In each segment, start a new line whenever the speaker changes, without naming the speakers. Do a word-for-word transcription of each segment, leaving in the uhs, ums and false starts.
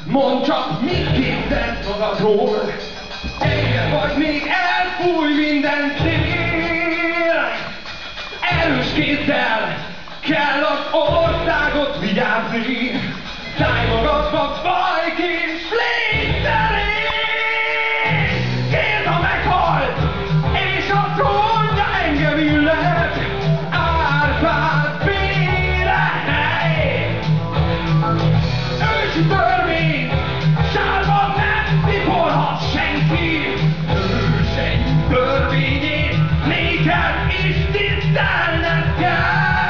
Mondd csak, mit képzelsz magadról? Egyre vagy még elfúj minden szél. Erős kézzel kell az országot vigyázni. Szállj magadba, bajkés, légy szerény! Kérd, ha meghalt, és a trónja engem illet, Árpád Bérely! Ősi törvény, sárban nem tiporhat senki, őseink törvényét néked is tisztelned kell!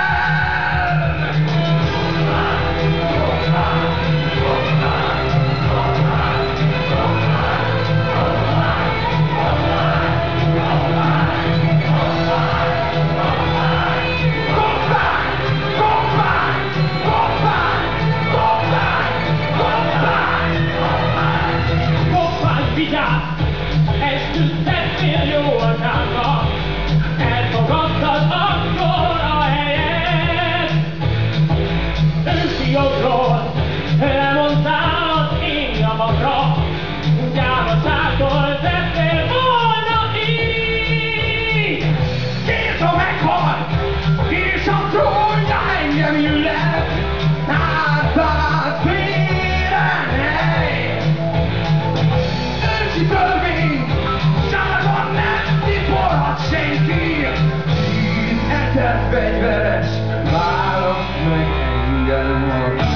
Esküdtettél jó anyámnak, elfogadtad akkor a helyet. Ősi jogról lemondtál az én javakra, gyávaságtól tettél volna így. Kérd, ha meghalt, és a trónja engem illet, Árpád Bérely! Ősi törvény, sárban nem tiporhat senki, tízezer fegyveres, választ meg engem.